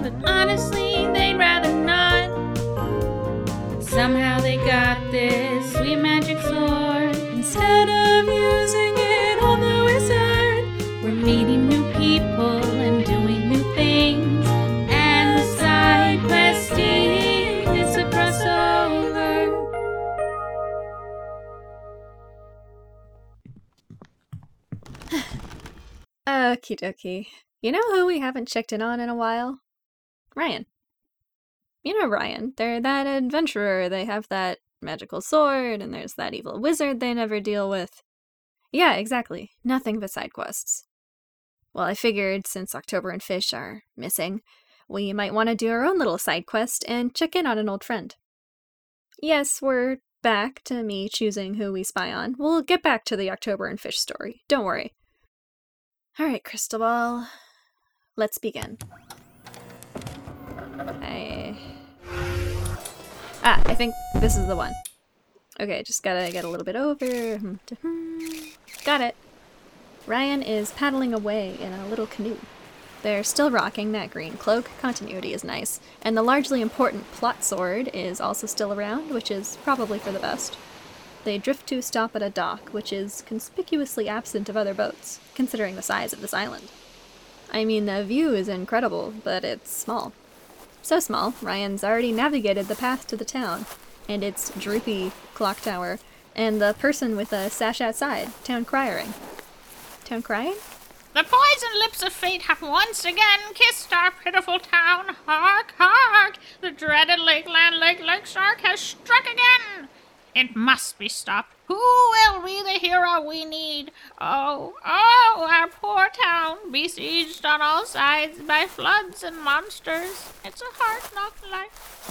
but honestly, they'd rather not. Somehow they got this sweet magic sword. Instead of using it on the wizard, we're meeting new people and doing new things. And the side questing is a crossover. Okie dokie. You know who we haven't checked in on in a while? Ryan. You know Ryan. They're that adventurer. They have that magical sword, and there's that evil wizard they never deal with. Yeah, exactly. Nothing but side quests. Well, I figured since October and Fish are missing, we might want to do our own little side quest and check in on an old friend. Yes, we're back to me choosing who we spy on. We'll get back to the October and Fish story. Don't worry. Alright, Crystal Ball. Let's begin. I think this is the one. Okay, just gotta get a little bit over. Got it. Ryan is paddling away in a little canoe. They're still rocking that green cloak. Continuity is nice. And the largely important plot sword is also still around, which is probably for the best. They drift to a stop at a dock, which is conspicuously absent of other boats, considering the size of this island. I mean, the view is incredible, but it's small. So small, Ryan's already navigated the path to the town, and its droopy clock tower, and the person with a sash outside, town crying. Town crying? The poison lips of fate have once again kissed our pitiful town. Hark, hark! The dreaded Lakeland Lake Shark has struck again! It must be stopped. Who will be the hero we need? Oh, our poor town, besieged on all sides by floods and monsters. It's a hard-knock life.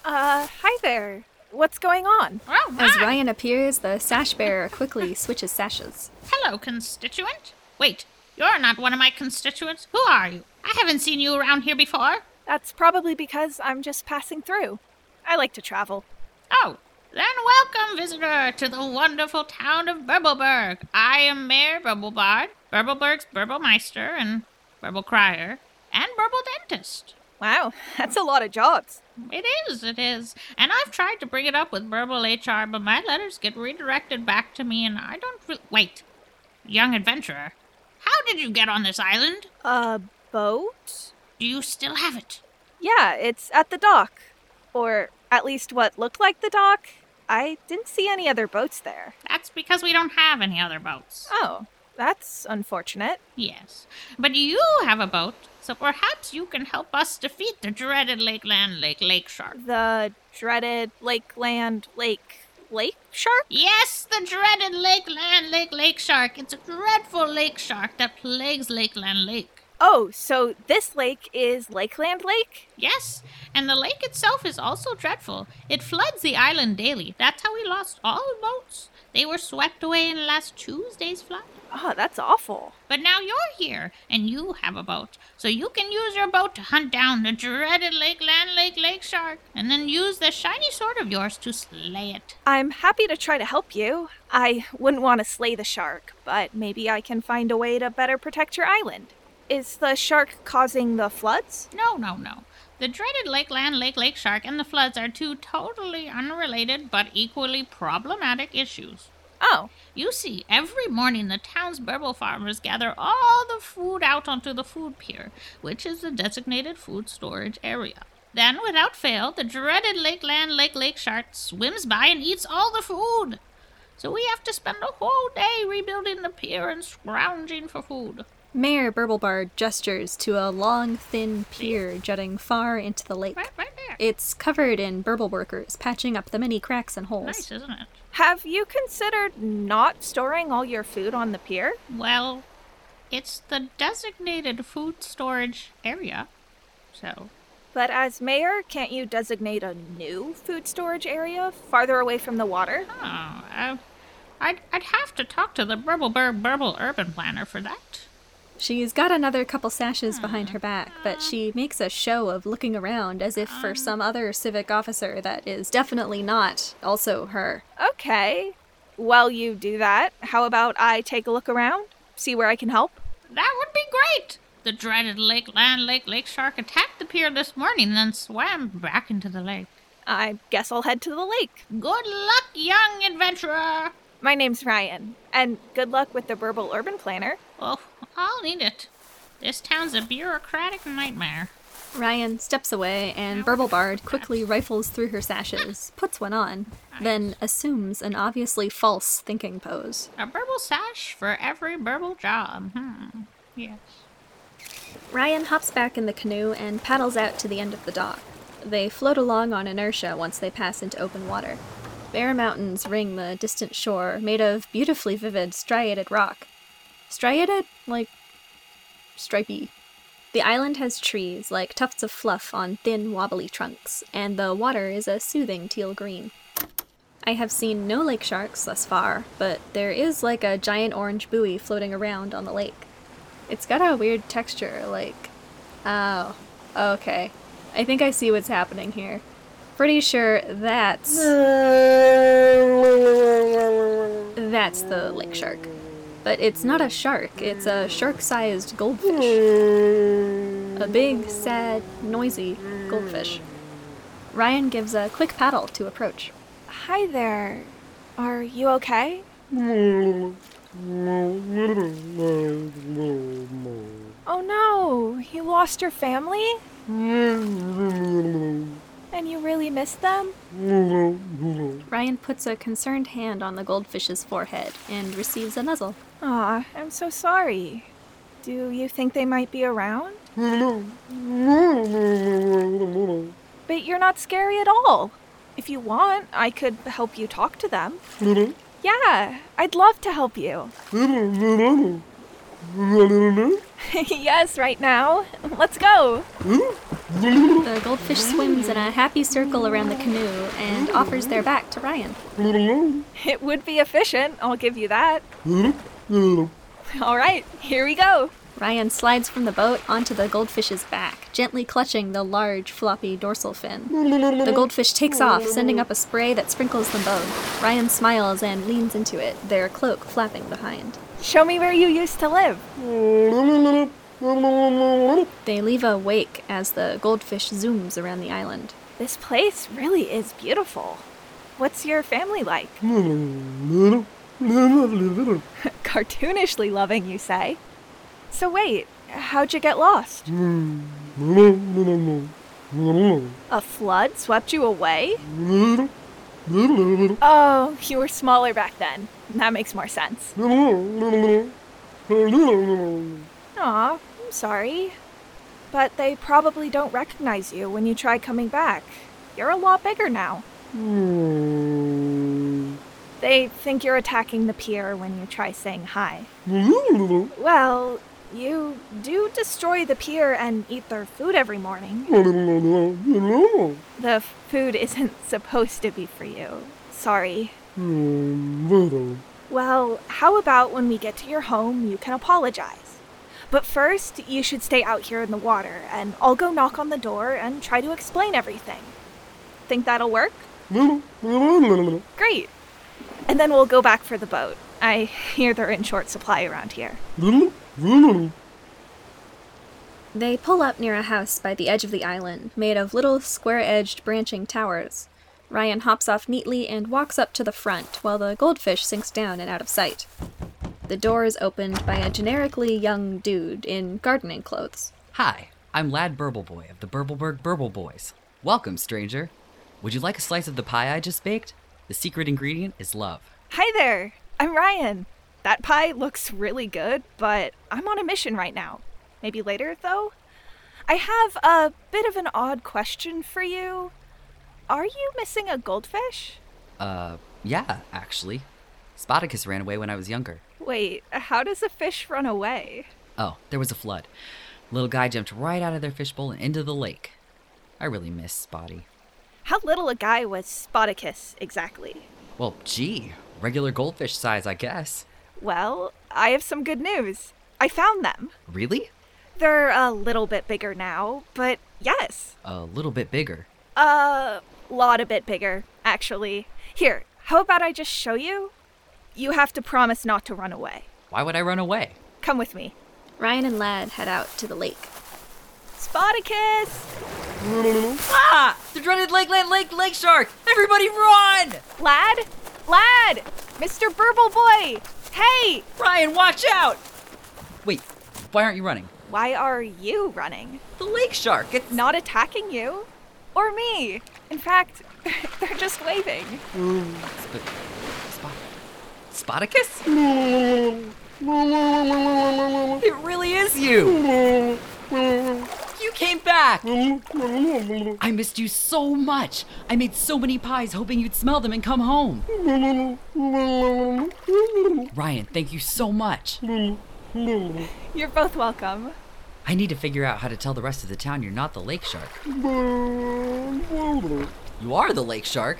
Hi there. What's going on? Oh, my. As Ryan appears, the sash bearer quickly switches sashes. Hello, constituent. Wait, you're not one of my constituents. Who are you? I haven't seen you around here before. That's probably because I'm just passing through. I like to travel. Oh, then welcome, visitor, to the wonderful town of Burbleburg. I am Mayor Burblebard, Burbleburg's Burblmeister and Burble Crier, and Burble Dentist. Wow, that's a lot of jobs. It is. And I've tried to bring it up with Burble HR, but my letters get redirected back to me and I don't Wait, young adventurer, how did you get on this island? A boat? Do you still have it? Yeah, it's at the dock. Or at least what looked like the dock. I didn't see any other boats there. That's because we don't have any other boats. Oh, that's unfortunate. Yes, but you have a boat, so perhaps you can help us defeat the dreaded Lakeland Lake Shark. The dreaded Lakeland Lake Shark? Yes, the dreaded Lakeland Lake Shark. It's a dreadful lake shark that plagues Lakeland Lake. Oh, so this lake is Lakeland Lake? Yes, and the lake itself is also dreadful. It floods the island daily. That's how we lost all boats. They were swept away in last Tuesday's flood. Oh, that's awful. But now you're here, and you have a boat. So you can use your boat to hunt down the dreaded Lakeland Lake Shark, and then use the shiny sword of yours to slay it. I'm happy to try to help you. I wouldn't want to slay the shark, but maybe I can find a way to better protect your island. Is the shark causing the floods? No. The dreaded Lakeland Lake Shark and the floods are two totally unrelated but equally problematic issues. Oh. You see, every morning the town's Burble farmers gather all the food out onto the food pier, which is the designated food storage area. Then, without fail, the dreaded Lakeland Lake Shark swims by and eats all the food. So we have to spend a whole day rebuilding the pier and scrounging for food. Mayor Burblebard gestures to a long, thin pier jutting far into the lake. Right there. It's covered in burble workers, patching up the many cracks and holes. Nice, isn't it? Have you considered not storing all your food on the pier? Well, it's the designated food storage area, so... But as mayor, can't you designate a new food storage area farther away from the water? Oh, I'd have to talk to the Burbleburg Burble urban planner for that. She's got another couple sashes behind her back, but she makes a show of looking around as if for some other civic officer that is definitely not also her. Okay. While you do that, how about I take a look around? See where I can help? That would be great! The dreaded lake shark attacked the pier this morning, then swam back into the lake. I guess I'll head to the lake. Good luck, young adventurer. My name's Ryan, and good luck with the Burble Urban Planner. Oh, I'll need it. This town's a bureaucratic nightmare. Ryan steps away, and Burblebard quickly rifles through her sashes, puts one on, then assumes an obviously false thinking pose. A burble sash for every burble job. Yes. Ryan hops back in the canoe and paddles out to the end of the dock. They float along on inertia once they pass into open water. Bare mountains ring the distant shore, made of beautifully vivid striated rock. Striated? Like stripy. The island has trees, like tufts of fluff on thin, wobbly trunks, and the water is a soothing teal green. I have seen no lake sharks thus far, but there is like a giant orange buoy floating around on the lake. It's got a weird texture, like... Oh, okay. I think I see what's happening here. Pretty sure that's the lake shark. But it's not a shark, it's a shark-sized goldfish. A big, sad, noisy goldfish. Ryan gives a quick paddle to approach. Hi there. Are you okay? Oh no, you lost your family? And you really miss them? Ryan puts a concerned hand on the goldfish's forehead and receives a nuzzle. Aw, I'm so sorry. Do you think they might be around? But you're not scary at all. If you want, I could help you talk to them. Yeah, I'd love to help you. Yes, right now. Let's go. The goldfish swims in a happy circle around the canoe and offers their back to Ryan. It would be efficient, I'll give you that. All right, here we go. Ryan slides from the boat onto the goldfish's back, gently clutching the large, floppy dorsal fin. The goldfish takes off, sending up a spray that sprinkles them both. Ryan smiles and leans into it, their cloak flapping behind. Show me where you used to live. They leave a wake as the goldfish zooms around the island. This place really is beautiful. What's your family like? Cartoonishly loving, you say? So wait, how'd you get lost? A flood swept you away? Oh, you were smaller back then. That makes more sense. Aw, I'm sorry. But they probably don't recognize you when you try coming back. You're a lot bigger now. They think you're attacking the pier when you try saying hi. Well, you do destroy the pier and eat their food every morning. The food isn't supposed to be for you. Sorry. Well, how about when we get to your home, you can apologize. But first, you should stay out here in the water, and I'll go knock on the door and try to explain everything. Think that'll work? Great. And then we'll go back for the boat. I hear they're in short supply around here. They pull up near a house by the edge of the island, made of little square-edged branching towers. Ryan hops off neatly and walks up to the front, while the goldfish sinks down and out of sight. The door is opened by a generically young dude in gardening clothes. Hi, I'm Lad Burbleboy of the Burbleberg Burble Boys. Welcome, stranger. Would you like a slice of the pie I just baked? The secret ingredient is love. Hi there, I'm Ryan. That pie looks really good, but I'm on a mission right now. Maybe later, though? I have a bit of an odd question for you. Are you missing a goldfish? Yeah, actually. Spartacus ran away when I was younger. Wait, how does a fish run away? Oh, there was a flood. Little guy jumped right out of their fishbowl and into the lake. I really miss Spotty. How little a guy was Spartacus, exactly? Well, gee, regular goldfish size, I guess. Well, I have some good news. I found them. Really? They're a little bit bigger now, but yes. A little bit bigger. Lot a bit bigger, actually. Here, how about I just show you? You have to promise not to run away. Why would I run away? Come with me. Ryan and Lad head out to the lake. Spartacus! Ah! The dreaded lake shark! Everybody run! Lad? Mr. Burble Boy! Hey! Ryan, watch out! Wait, why aren't you running? Why are you running? The lake shark, it's Not attacking you. Or me. In fact, they're just waving. Spartacus? It really is you! You came back! I missed you so much! I made so many pies hoping you'd smell them and come home! Ryan, thank you so much! You're both welcome. I need to figure out how to tell the rest of the town you're not the lake shark. You are the lake shark?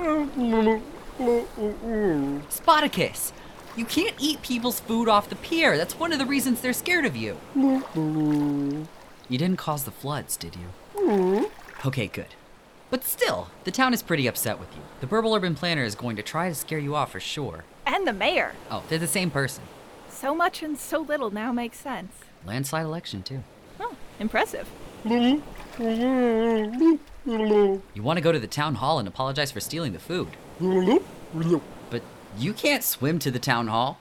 Spartacus! You can't eat people's food off the pier. That's one of the reasons they're scared of you. You didn't cause the floods, did you? Okay, good. But still, the town is pretty upset with you. The Burble Urban Planner is going to try to scare you off for sure. And the mayor. Oh, they're the same person. So much and so little now makes sense. Landslide election, too. Oh, impressive. You want to go to the town hall and apologize for stealing the food. But you can't swim to the town hall.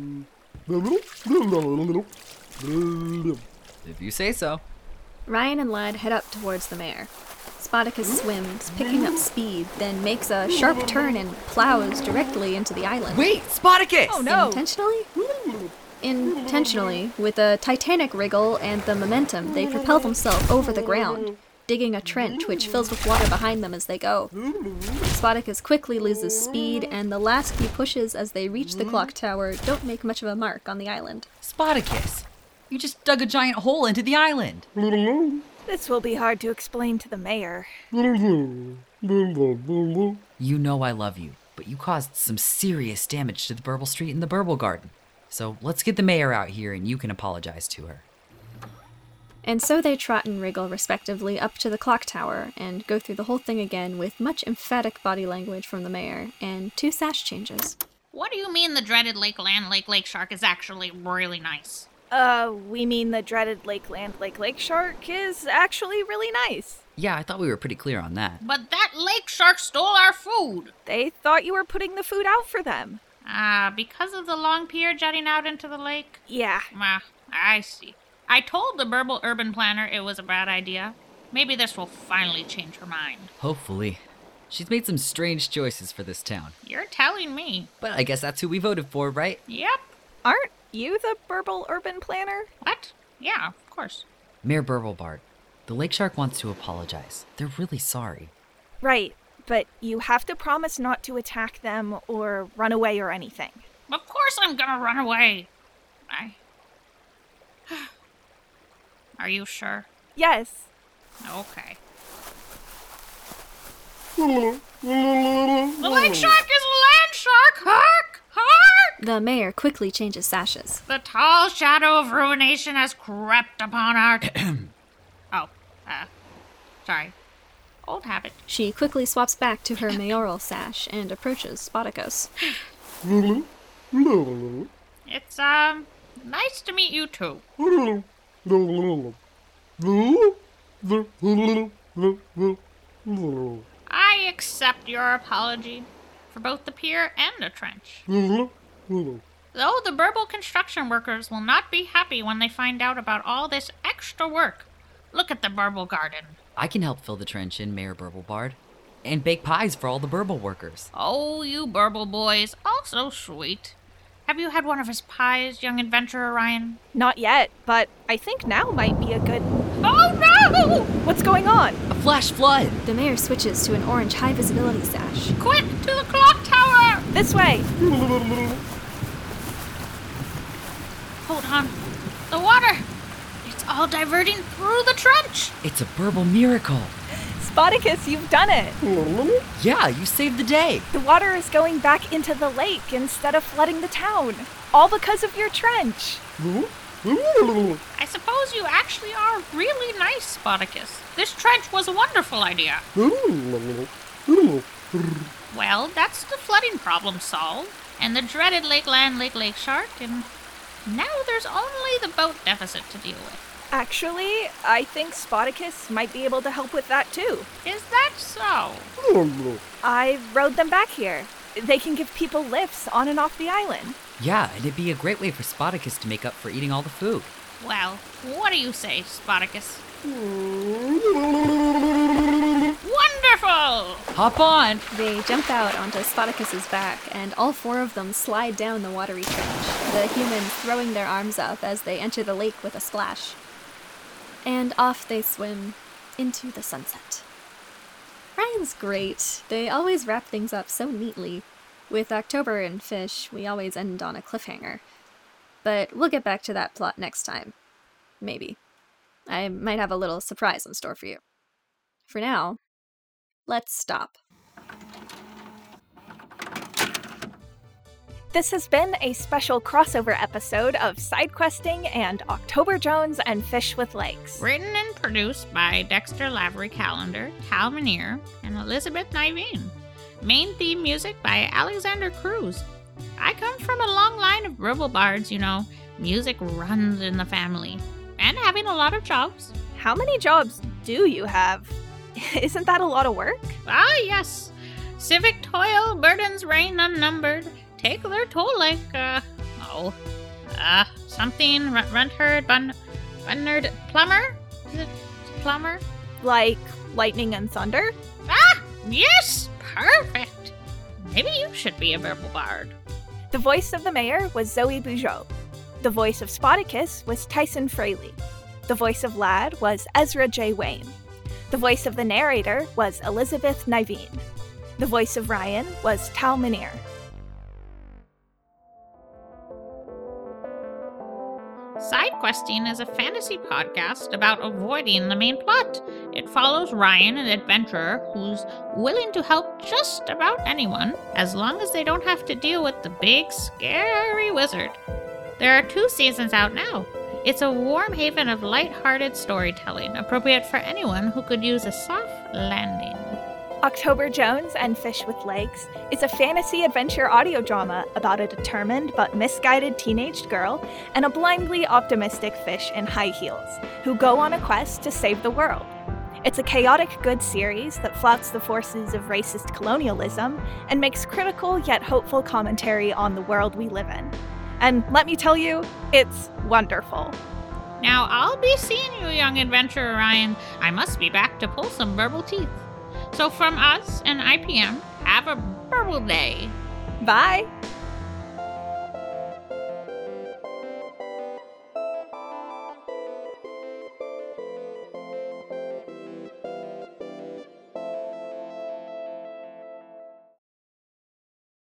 If you say so. Ryan and Lad head up towards the mayor. Spartacus swims, picking up speed, then makes a sharp turn and plows directly into the island. Wait, Spartacus! Oh no! Intentionally, with a titanic wriggle and the momentum, they propel themselves over the ground, digging a trench which fills with water behind them as they go. Spartacus quickly loses speed, and the last few pushes as they reach the clock tower don't make much of a mark on the island. Spartacus! You just dug a giant hole into the island. This will be hard to explain to the mayor. You know I love you, but you caused some serious damage to the Burble Street and the Burble Garden. So let's get the mayor out here and you can apologize to her. And so they trot and wriggle respectively up to the clock tower and go through the whole thing again with much emphatic body language from the mayor and 2 sash changes. What do you mean the dreaded lake shark is actually really nice? We mean the dreaded lake shark is actually really nice. Yeah, I thought we were pretty clear on that. But that lake shark stole our food. They thought you were putting the food out for them. Because of the long pier jutting out into the lake? Yeah. I see. I told the Burble Urban Planner it was a bad idea. Maybe this will finally change her mind. Hopefully. She's made some strange choices for this town. You're telling me. But I guess that's who we voted for, right? Yep. Aren't you the Burble Urban Planner? What? Yeah, of course. Mayor Burblebard, the lake shark wants to apologize. They're really sorry. Right, but you have to promise not to attack them or run away or anything. Of course I'm gonna run away. Are you sure? Yes. Okay. The lake shark is a land shark! Hark! Hark! The mayor quickly changes sashes. The tall shadow of ruination has crept upon our... sorry. Old habit. She quickly swaps back to her mayoral sash and approaches Spartacus. It's, nice to meet you too. I accept your apology for both the pier and the trench. Though the Burble construction workers will not be happy when they find out about all this extra work. Look at the Burble Garden. I can help fill the trench in, Mayor Burblebard. And bake pies for all the Burble workers. Oh, you Burble boys, all so sweet. Have you had one of his pies, young adventurer Ryan? Not yet, but I think now might be a good... Oh no! What's going on? A flash flood! The mayor switches to an orange high visibility sash. Quick, to the clock tower! This way! Hold on. The water! It's all diverting through the trench! It's a Burble miracle! Spartacus, you've done it! Yeah, you saved the day! The water is going back into the lake instead of flooding the town. All because of your trench. I suppose you actually are really nice, Spartacus. This trench was a wonderful idea. Well, that's the flooding problem solved. And the dreaded lake shark and Now there's only the boat deficit to deal with. Actually, I think Spartacus might be able to help with that too. Is that so? I rode them back here. They can give people lifts on and off the island. Yeah, and it'd be a great way for Spartacus to make up for eating all the food. Well, what do you say, Spartacus? Wonderful! Hop on! They jump out onto Spartacus's back, and all 4 of them slide down the watery trench, the humans throwing their arms up as they enter the lake with a splash. And off they swim into the sunset. Ryan's great. They always wrap things up so neatly. With October and Fish, we always end on a cliffhanger. But we'll get back to that plot next time. Maybe. I might have a little surprise in store for you. For now, let's stop. This has been a special crossover episode of SideQuesting and October Jones and Fish with Legs. Written and produced by Dexter Lavery Callender, Tal Minear, and Elizabeth Niveen. Main theme music by Alexander Cruz. I come from a long line of verbal bards, you know. Music runs in the family. And having a lot of jobs. How many jobs do you have? Isn't that a lot of work? Ah, yes. Civic toil, burdens reign unnumbered. Take their toll like, something, Runtherd, Bunnerd, Plumber? Is it Plumber? Like lightning and thunder? Ah, yes, perfect. Maybe you should be a verbal bard. The voice of the mayor was Zoe Bugeaud. The voice of Spartacus was Tyson Fraley. The voice of Lad was Ezra J. Wayne. The voice of the narrator was Elizabeth Niveen. The voice of Ryan was Tal Minear. SideQuesting is a fantasy podcast about avoiding the main plot. It follows Ryan, an adventurer who's willing to help just about anyone, as long as they don't have to deal with the big, scary wizard. There are 2 seasons out now. It's a warm haven of light-hearted storytelling, appropriate for anyone who could use a soft landing. October Jones and Fish with Legs is a fantasy adventure audio drama about a determined but misguided teenage girl and a blindly optimistic fish in high heels who go on a quest to save the world. It's a chaotic good series that flouts the forces of racist colonialism and makes critical yet hopeful commentary on the world we live in. And let me tell you, it's wonderful. Now I'll be seeing you, young adventurer Ryan. I must be back to pull some verbal teeth. So from us and IPM, have a verbal day. Bye!